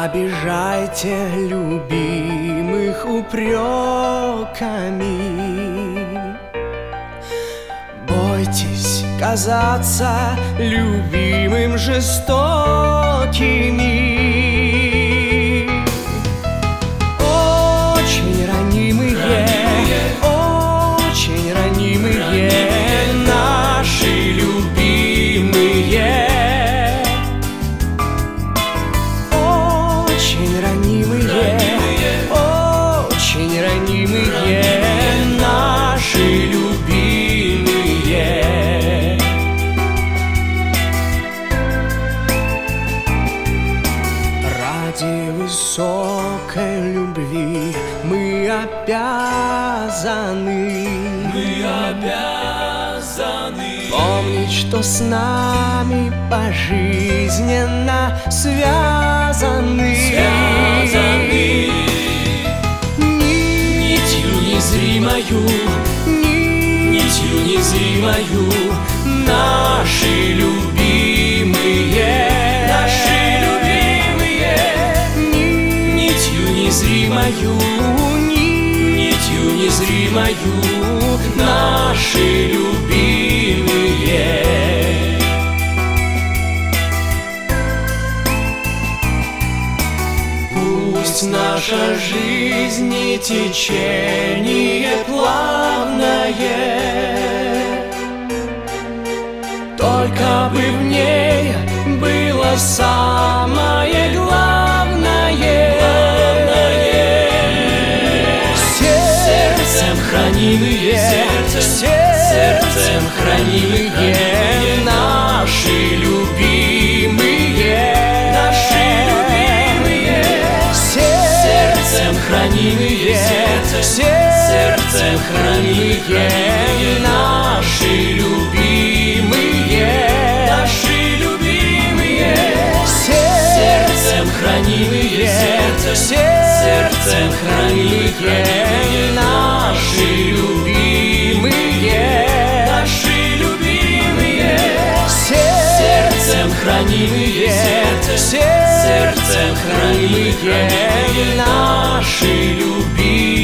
обижайте любимых упреками. Бойтесь казаться любимым жестокими. Очень ранимые, очень ранимые наши любимые. Очень ранимые, очень ранимые наши любимые. Ради высокой любви мы обязаны помнить, что с нами пожизненно связаны. Нитью незримою, нитью незримою наши любимые, нитью незримою, нитью незримою наши любимые. Пусть наша жизнь не течение плавное, только бы в ней было самое главное. Сердцем хранимые, сердцем хранимые наши любимые, сердцем хранимые, сердцем хранимые наши любимые, сердцем хранимые, сердцем хранимые наши любимые, сердцем хранимые, сердцем хранимые наши любимые.